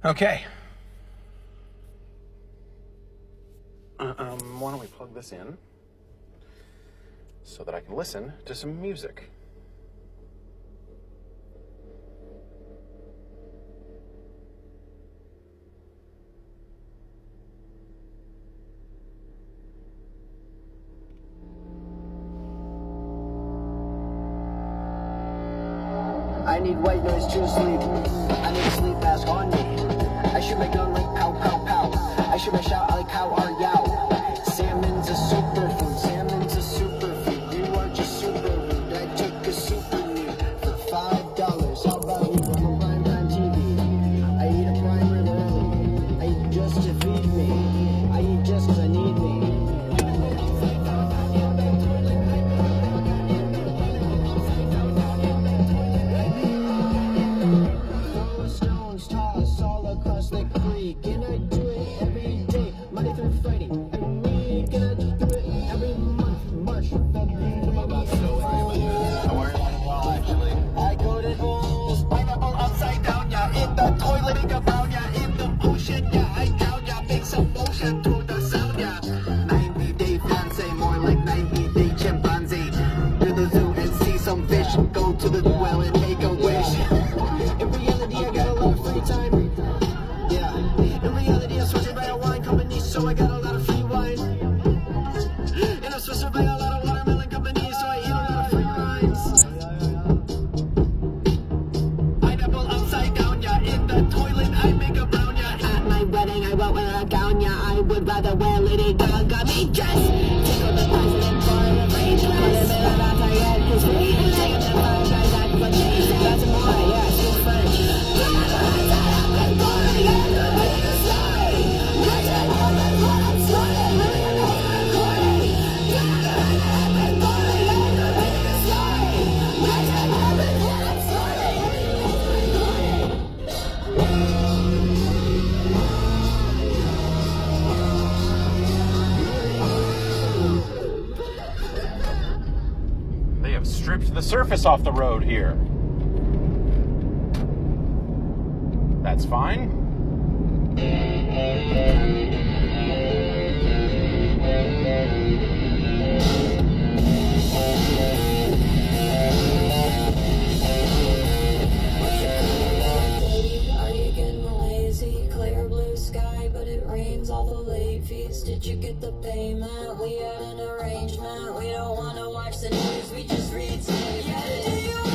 Okay. Why don't we plug this in so that I can listen to some music? I need white noise to sleep. I need a sleep mask on me. I should make gun like pow pow pow. I should make shout like how are yow. Salmon's a superfood. Salmon's a superfood. You are just super rude. I took a super nude for $5. How about you? I'm on primetime TV. I eat a prime rib early. I eat just to feed me. I eat just 'cause I need me. Stones toss all across the creek, and I do it every day, Monday through Friday, every week, and I do it every month, March, February. How are you? Well, actually. I go to Bulls, pineapple upside down, yeah, in the toilet, make a brown, yeah, in the ocean, yeah, I drown, yeah, make some motion to the sound, yeah. 90-day fiance, more like 90-day chimpanzee. To the zoo and see some fish, go to the well and make a wish. In reality, I got a lot of free time. Yeah. In reality, I'm sponsored by a wine company, so I got a lot of free wine. And I'm sponsored by a lot of watermelon companies, so I eat a lot of free wines. Pineapple upside down, yeah. In the toilet, I make a brown, yeah. At my wedding, I won't wear a gown, yeah. I would rather wear Lady Gaga me dress. Tickle the president for the free dress. Put him in a bath, I get his free dress. Take him to paradise, I put cheese. That's more, yeah, speak French. They have stripped the surface off the road here. That's fine. Are you getting lazy? Clear blue sky, but it rains all the late fees. Did you get the payment? We had an arrangement. We don't want to watch the news. We just read statements.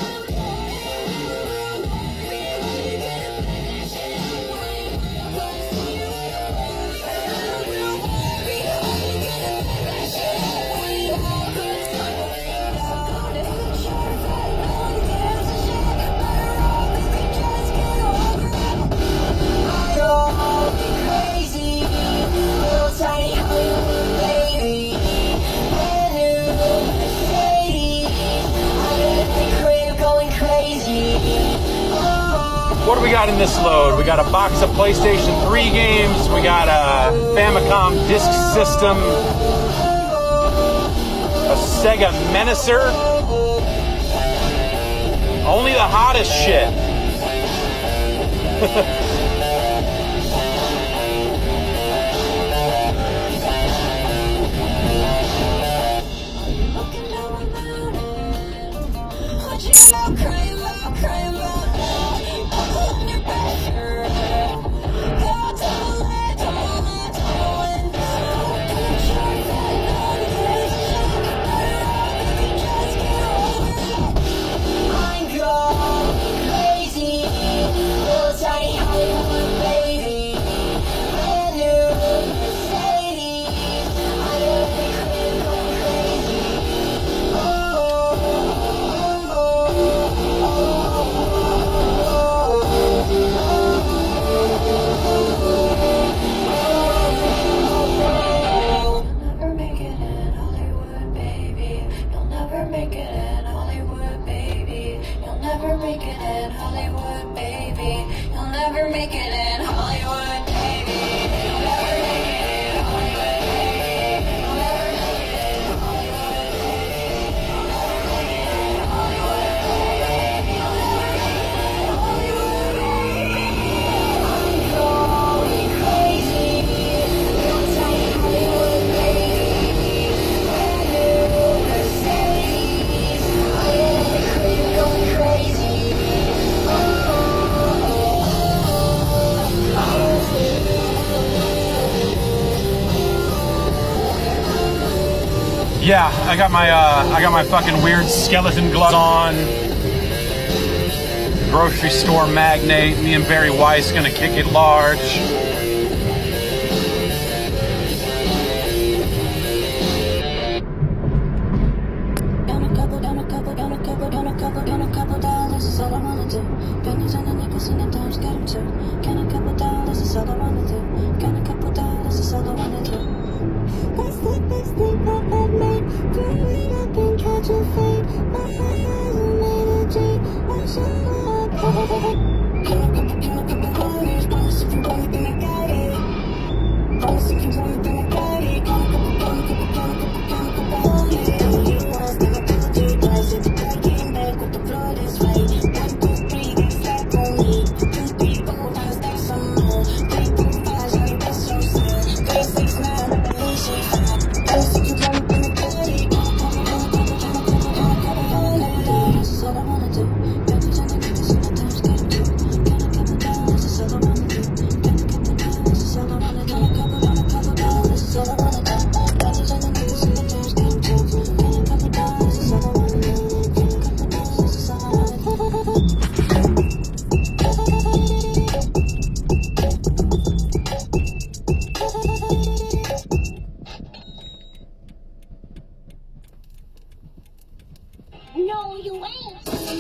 Crazy, little tiny Hollywood baby, brand new Mercedes, I'm in the crib going crazy. What do we got in this load? We got a box of PlayStation 3 games. We got a Famicom disk system. A Sega Menacer. Only the hottest shit. Yeah, I got my fucking weird skeleton glove on. Grocery store magnate. Me and Barry Weiss gonna kick it large. Down a couple dollars is all I wanna do. Pennies and the nickels and the dimes, get 'em too. Can a couple dollars is all I wanna do. Can a couple dollars is all I wanna do. That's the best thing I ever made. Growing up and catch a fade. My eyes are made of jade. I'm so happy. Can a couple dollars, promise if you want it, then I got it. Promise if you want it, then I got it. Can a couple dollars. No, you ain't.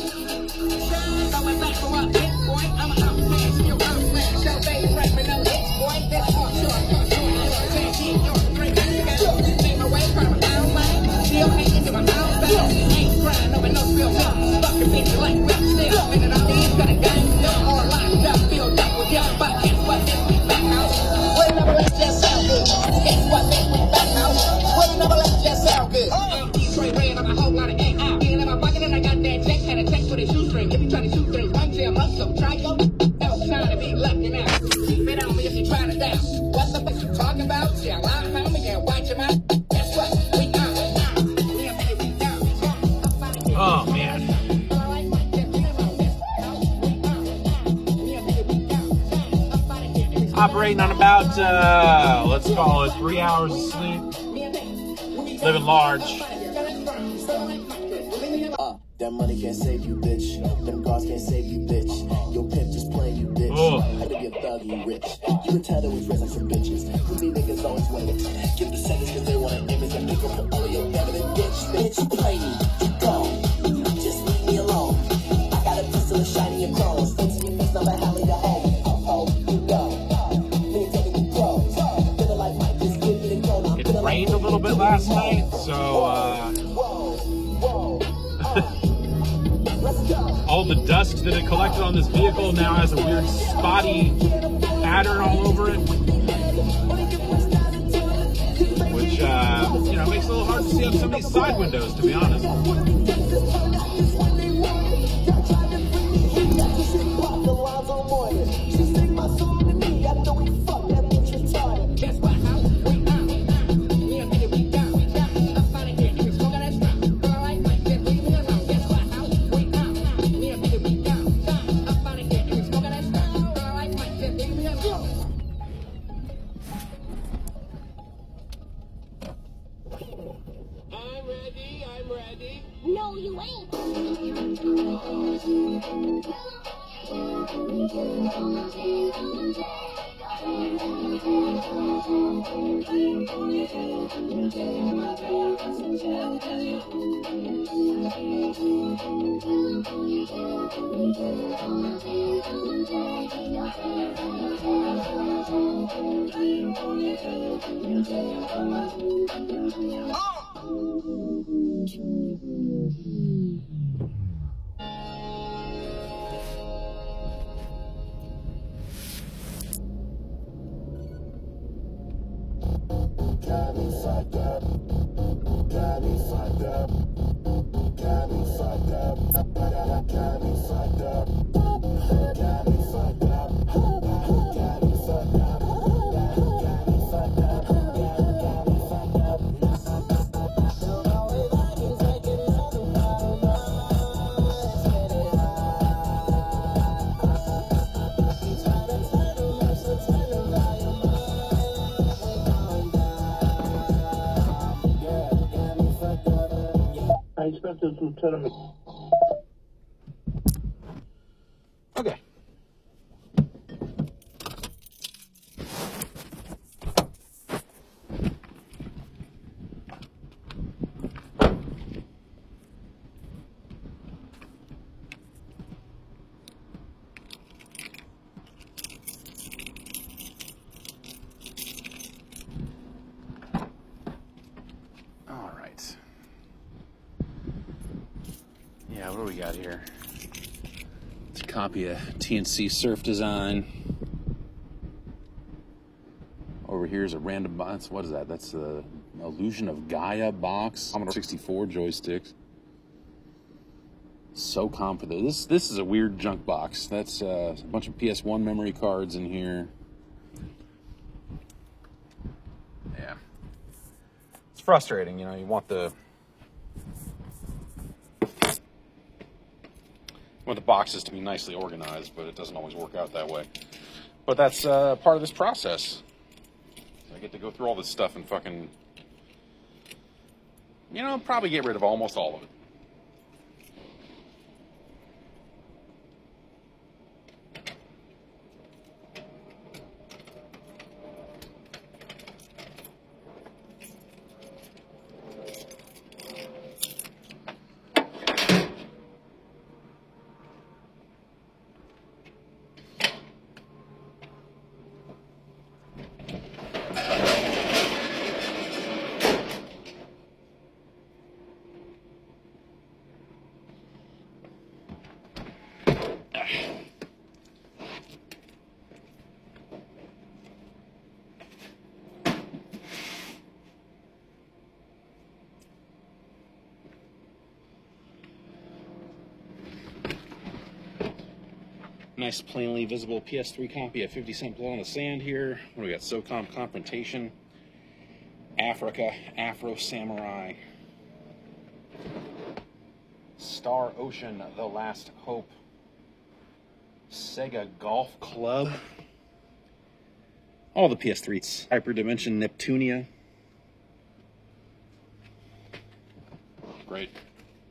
Oh man. Operating on about, let's call it 3 hours of sleep. Living large. That money can't save you, bitch. Them cars can't save you, bitch. Your pimp just playing you, bitch. How to be a thug, you rich. You can tell that we dress like some bitches. You be niggas always waiting. Give the seconds cause they want an image and pick up all of your better bitch. Bitch, you play me. Go. Just leave me alone. I got a pistol and shiny your clothes. Face in your face, number how many home. Oh, you go. Nigga taking you clothes. Feeling like Mike, just give me the gold. It rained a little bit last night, so all the dust that had collected on this vehicle now has a weird spotty pattern all over it, which makes it a little hard to see up some of these side windows, to be honest. I'm ready. No, you ain't. expected to tell him. Okay. All right. Yeah, what do we got here? It's a copy of TNC Surf Design. Over here is a random box. What is that? That's the Illusion of Gaia box. Commodore 64 joysticks. SOCOM for this. This is a weird junk box. That's a bunch of PS1 memory cards in here. Yeah. It's frustrating, you know, you want the boxes to be nicely organized, but it doesn't always work out that way. But that's part of this process. I get to go through all this stuff and fucking, you know, probably get rid of almost all of it. Nice plainly visible PS3 copy of 50 Cent Blood on the Sand here. What do we got? SOCOM Confrontation, Africa, Afro Samurai, Star Ocean, The Last Hope, Sega Golf Club, all the PS3s, Hyperdimension Neptunia. Great.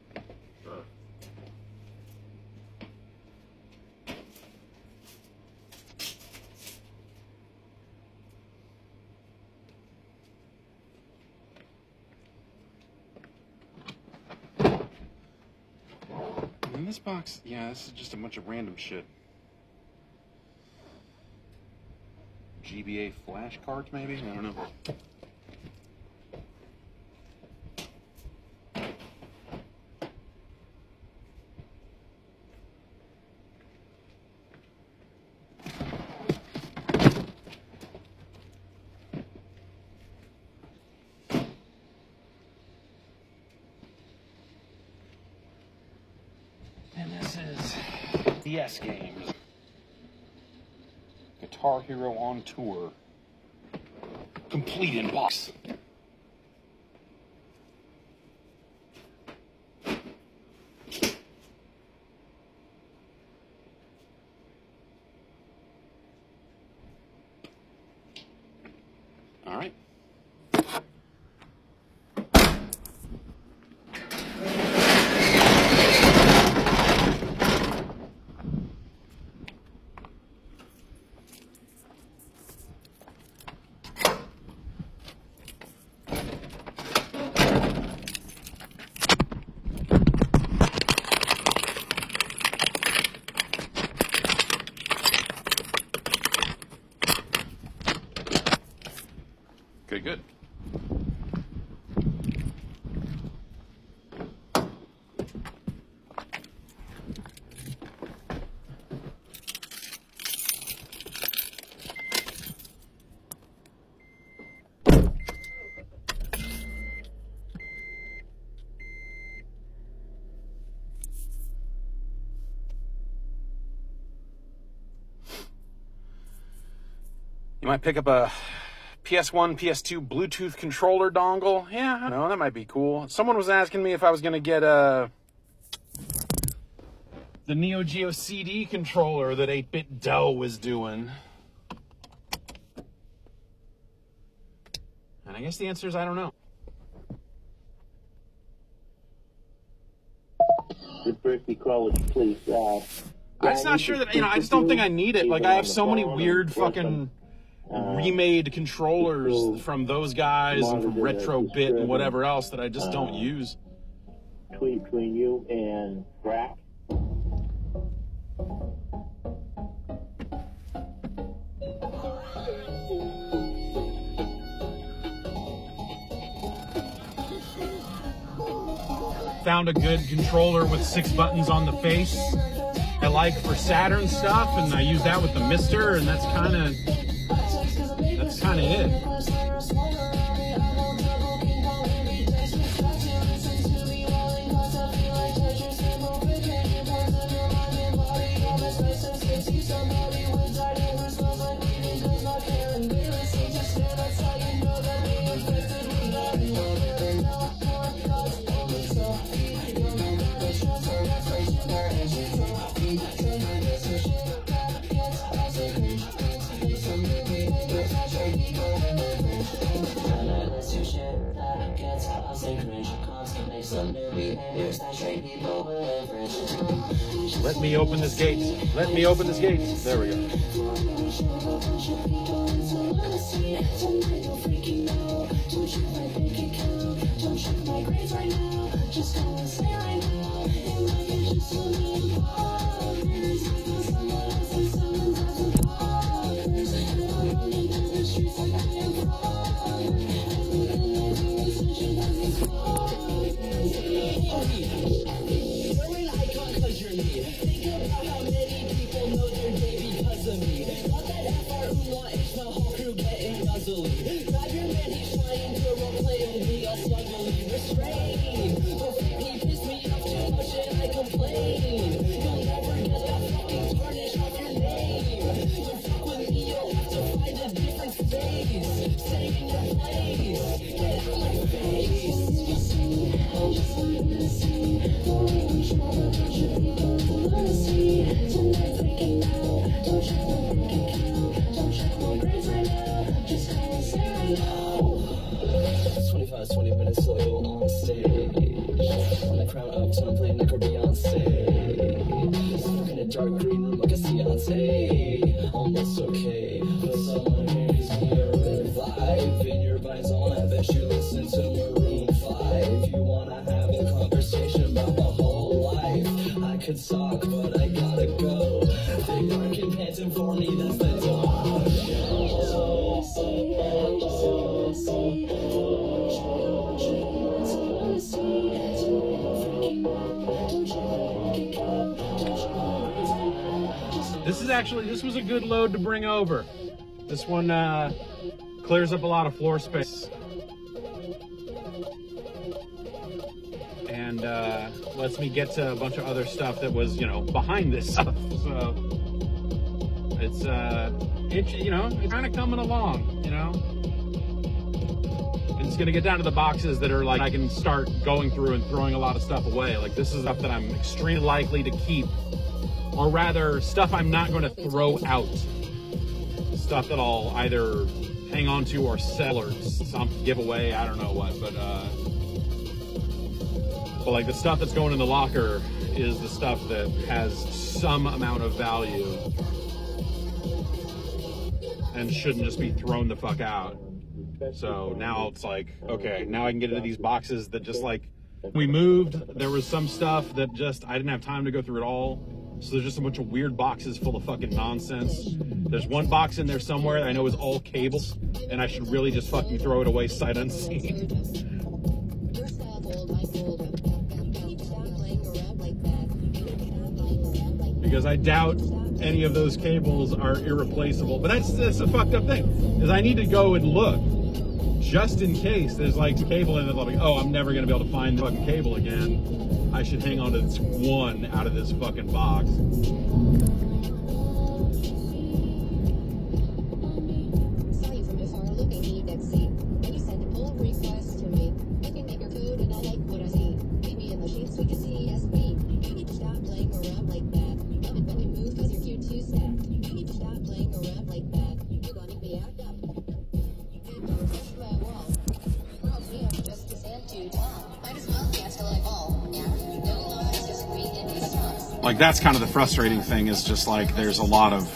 In this box, yeah, this is just a bunch of random shit. GBA flash cards, maybe? I don't know. And this is DS games. Guitar Hero on Tour. Complete in box. All right. Okay, good. You might pick up a PS1, PS2 Bluetooth controller dongle. Yeah, I know, that might be cool. Someone was asking me if I was going to get the Neo Geo CD controller that 8-Bit Dell was doing. And I guess the answer is I don't know. the Berkeley College place. I'm just not sure that, you know, I just don't think I need it. Like, I have so many weird fucking remade controllers from those guys and from Retrobit and whatever else that I just don't use. Between you and Brack. Found a good controller with 6 buttons on the face. I like for Saturn stuff, and I use that with the Mister, and that's kind of it. Let me open this gate. Let me open this gate. There we go. This was a good load to bring over. This one clears up a lot of floor space and lets me get to a bunch of other stuff that was, you know, behind this stuff. So it's you know, it's kind of coming along, you know. It's gonna get down to the boxes that are like I can start going through and throwing a lot of stuff away. Like, this is stuff that I'm extremely likely to keep. Or rather, stuff I'm not going to throw out. Stuff that I'll either hang on to or sell or some giveaway, I don't know what. But like the stuff that's going in the locker is the stuff that has some amount of value and shouldn't just be thrown the fuck out. So now it's like, okay, now I can get into these boxes that just like, we moved, there was some stuff that just, I didn't have time to go through it all. So there's just a bunch of weird boxes full of fucking nonsense. There's one box in there somewhere that I know is all cables, and I should really just fucking throw it away sight unseen. Because I doubt any of those cables are irreplaceable. But that's a fucked up thing, is I need to go and look just in case there's like a cable in it. Like, oh, I'm never gonna be able to find the fucking cable again. I should hang on to this one out of this fucking box. Saw you from afar looking in your deck seat. And you sent a pull request to me. I can make your code and I like what I see. Meet me in the sheets, we can see SB. Stop playing around like that. When we move, cause you're cute too sad. Stop playing around like that. You're gonna be out up. And don't touch my wall. Girls, we have just to stand too tall. Might as well dance till I fall. Yeah, you don't know, it's just a weekend. Like, that's kind of the frustrating thing, is just like there's a lot of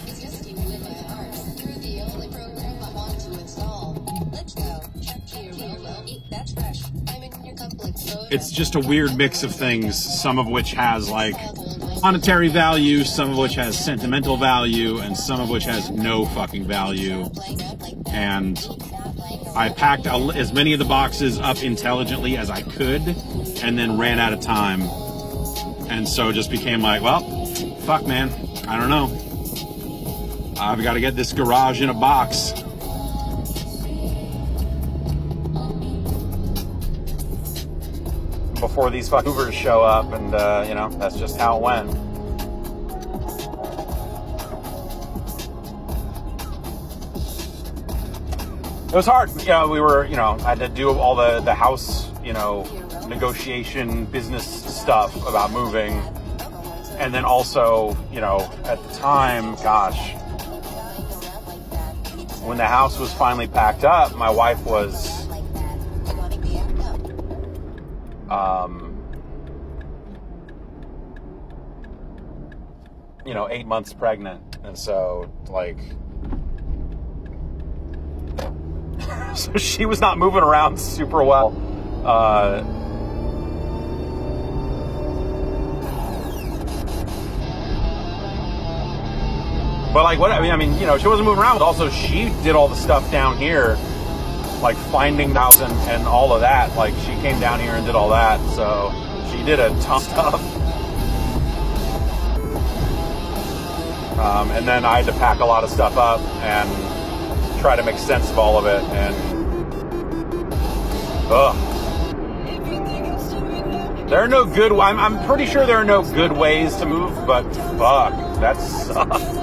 it's just a weird mix of things, some of which has like monetary value, some of which has sentimental value, and some of which has no fucking value. And I packed as many of the boxes up intelligently as I could, and then ran out of time. And so it just became like, well, fuck, man, I don't know. I've got to get this garage in a box. Before these fucking Hoovers show up, and you know, that's just how it went. It was hard. You know, we were, you know, I had to do all the house, you know, negotiation business stuff about moving. And then also, you know, at the time, gosh, when the house was finally packed up, my wife was you know, 8 months pregnant. And so, like, so she was not moving around super well. But like, what, I mean, you know, she wasn't moving around, but also she did all the stuff down here, like finding the house and all of that. Like, she came down here and did all that. So she did a ton of stuff. And then I had to pack a lot of stuff up and try to make sense of all of it. And there are no good. I'm pretty sure there are no good ways to move, but fuck, that sucks.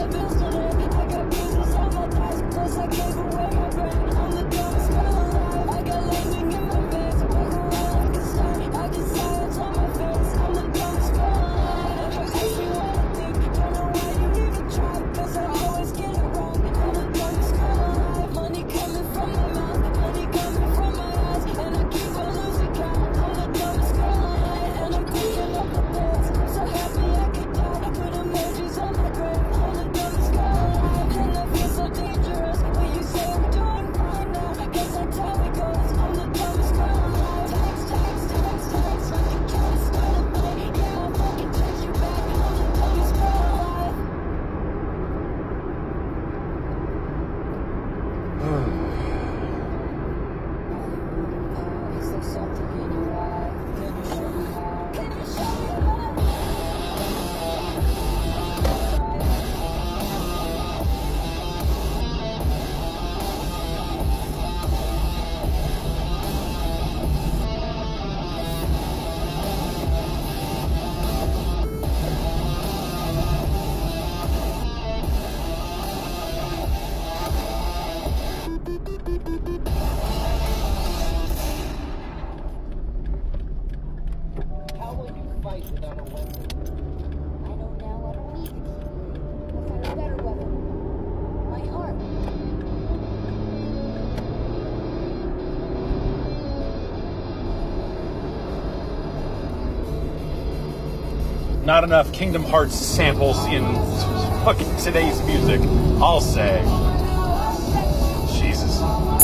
Not enough Kingdom Hearts samples in fucking today's music, I'll say. Jesus.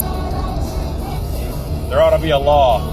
There ought to be a law.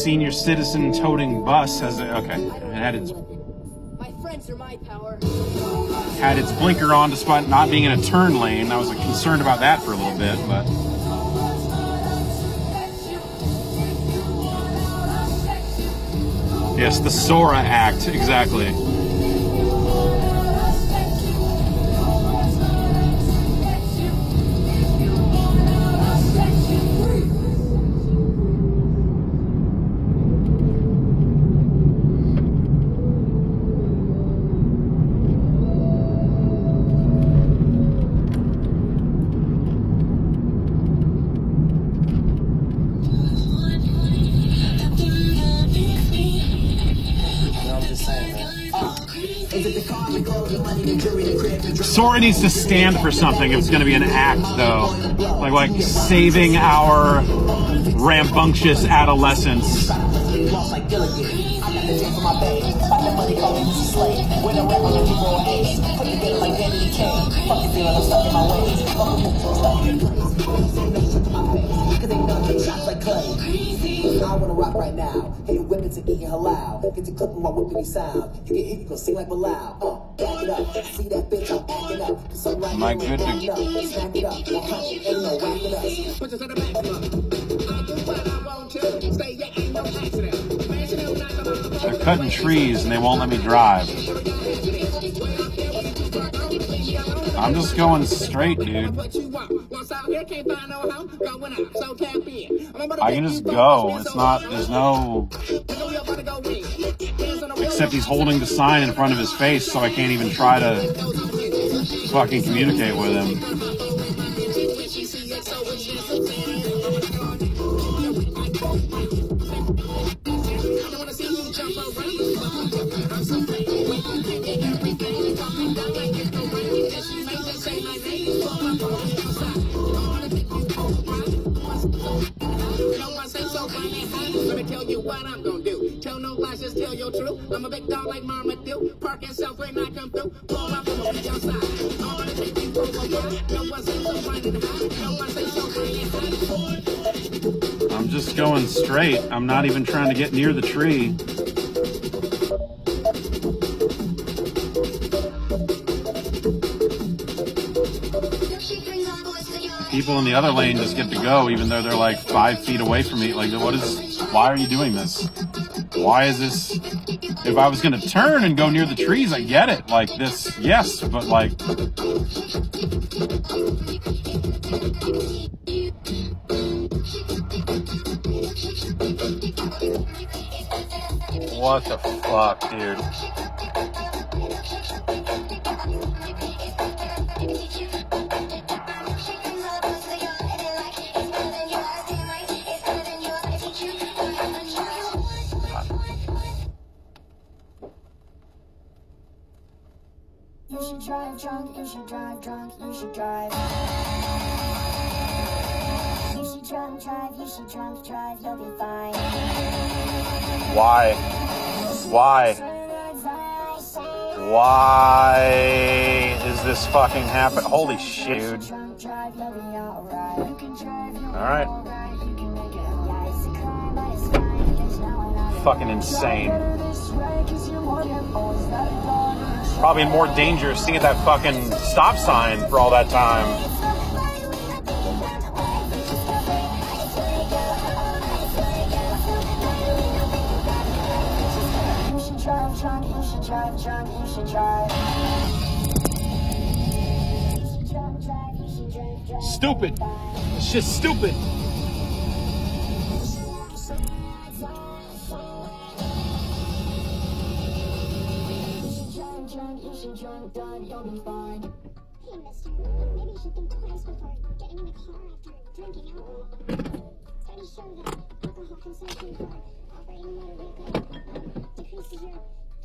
senior citizen toting bus has it had its My friends are my power. blinker on despite not being in a turn lane. I was concerned about that for a little bit, but yes, the Sora act, exactly. Sora needs to stand for something if it's going to be an act, though. Like saving our rambunctious adolescence. I wanna rock right now. Hit whippets and eating halal. Get to clipping while whipping sound. You get hit, you gon' sing like Bilal. Back it up. See that bitch, I'm acting up. So right My now, goodness. Snack it up. 100, ain't no whacking us. Put this in the maximum. I do what I want to. Say yeah, ain't no accident. Smashing them, knock them out. They're cutting trees and they won't let me drive. I'm just going straight, dude. I can just go. It's not, there's no... Except he's holding the sign in front of his face, so I can't even try to fucking communicate with him. Let me tell you what I'm gonna do. Tell no lies, just tell your truth. I'm a big dog like Marmaduke. Park yourself when I come through. Pull up and be outside. I wanna take you for a ride. No one say so running high. No one say so running high. I'm just going straight. I'm not even trying to get near the tree. People in the other lane just get to go, even though they're like 5 feet away from me. Like, why are you doing this? Why is this? If I was going to turn and go near the trees, I get it. Like this, yes, but like... What the fuck, dude? You should drive drunk, you should drive drunk, you should drive. You should drunk drive, you should drunk drive, you'll be fine. Why? Why? Why is this fucking happen? Holy shit, dude. Alright. Fucking insane. Probably in more danger seeing at that fucking stop sign for all that time. You should drive drunk, you should drive drunk, you should drive. Stupid. It's just stupid. Hey, mister, maybe you should think twice before getting in the car after drinking alcohol. Studies show that alcohol consumption for operating a motor vehicle decreases your...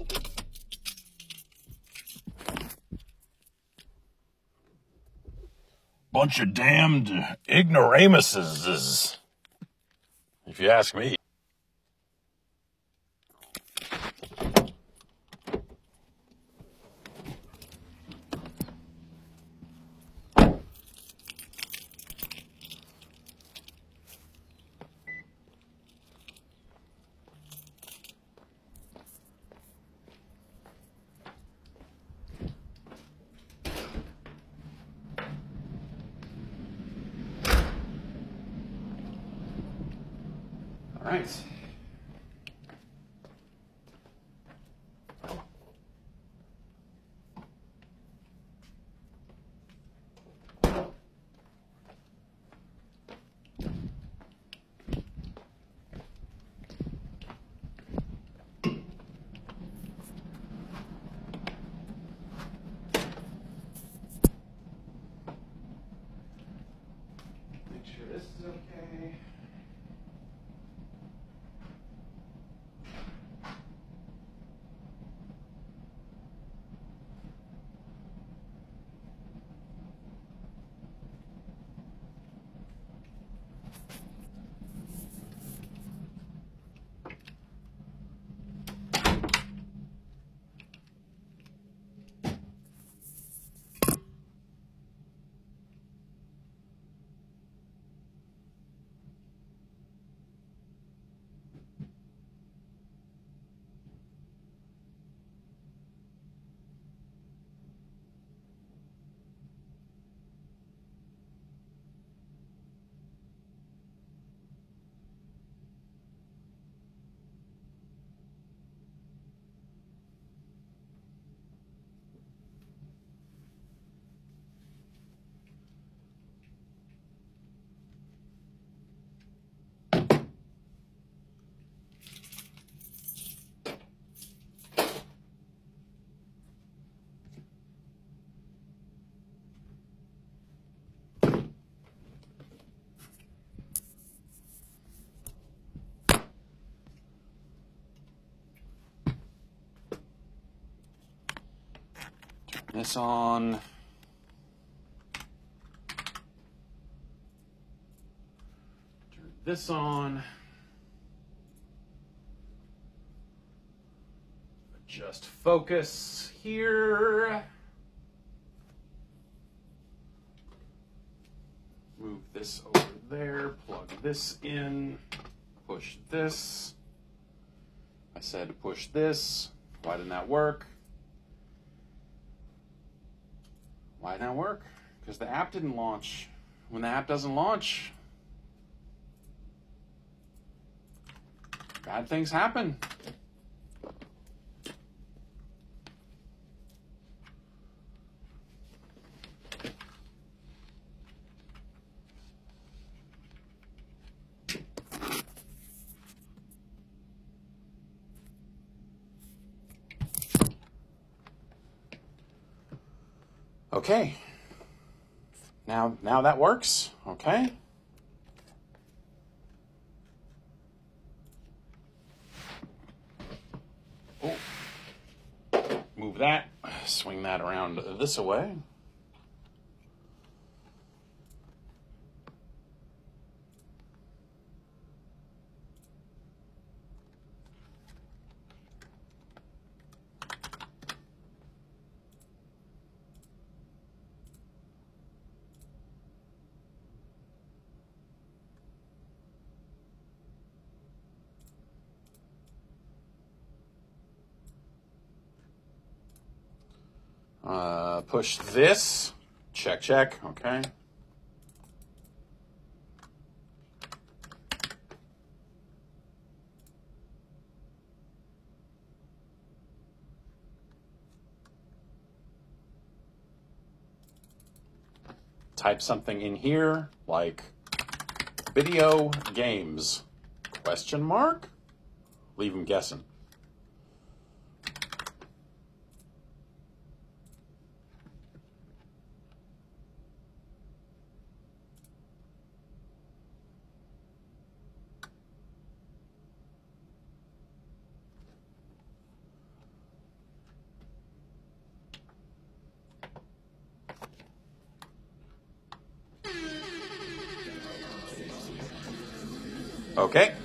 Bunch of damned ignoramuses, if you ask me. right. Make sure this is okay. This on. Turn this on. Adjust focus here. Move this over there. Plug this in. Push this. I said to push this. Why didn't that work? Why didn't that work? Because the app didn't launch. When the app doesn't launch, bad things happen. Okay. Now that works. Okay. Oh. Move that. Swing that around this way. Push this. Check, check. Okay. Type something in here like video games, question mark? Leave them guessing. Okay.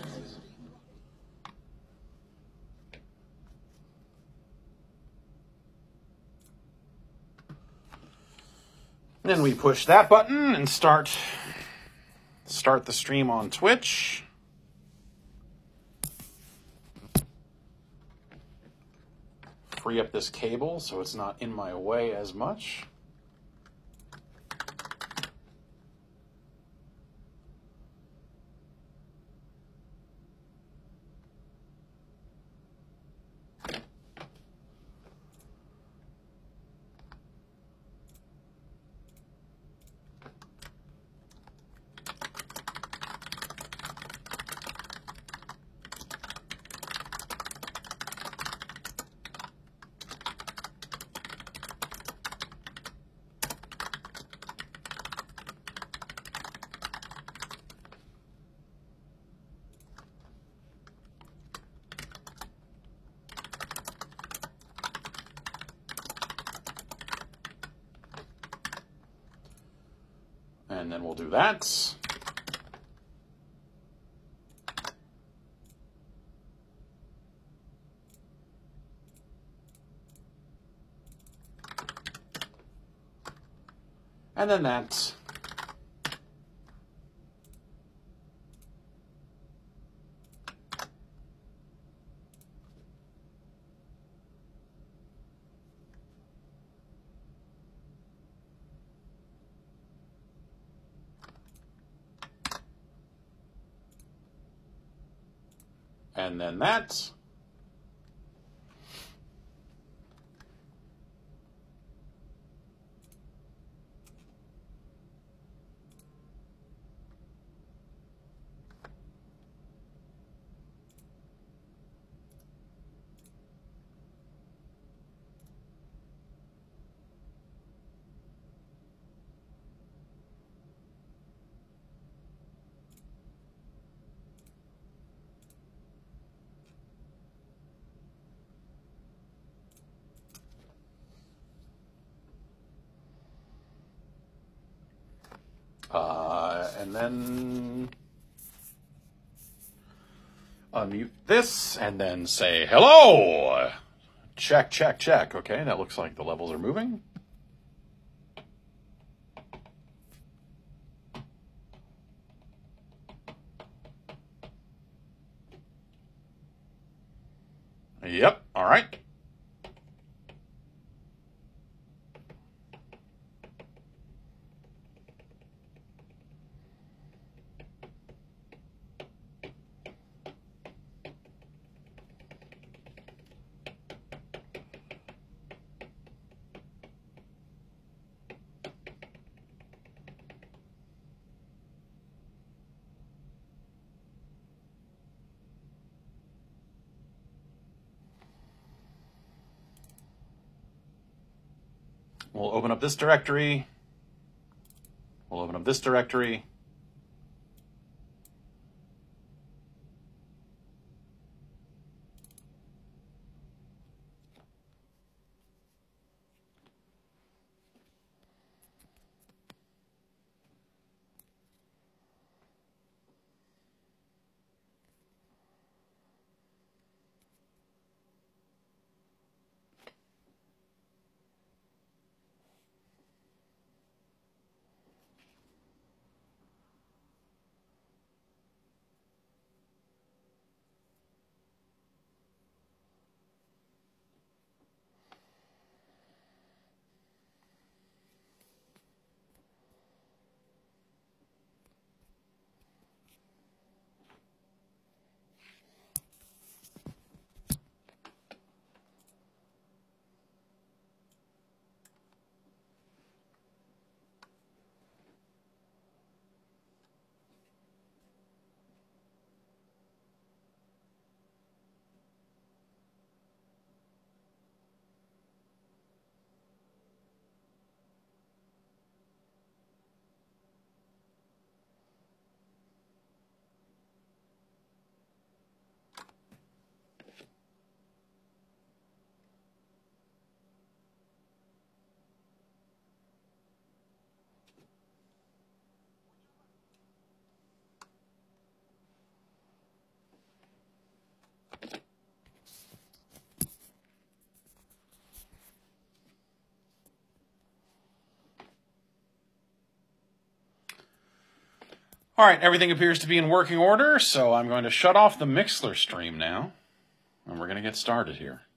Then we push that button and start the stream on Twitch. Free up this cable so it's not in my way as much. And then we'll do that. And then that. And then that. And then unmute this and then say hello. Check, check, check. Okay, that looks like the levels are moving. Yep, all right. We'll open up this directory. We'll open up this directory. All right, everything appears to be in working order, so I'm going to shut off the Mixlr stream now, and we're going to get started here.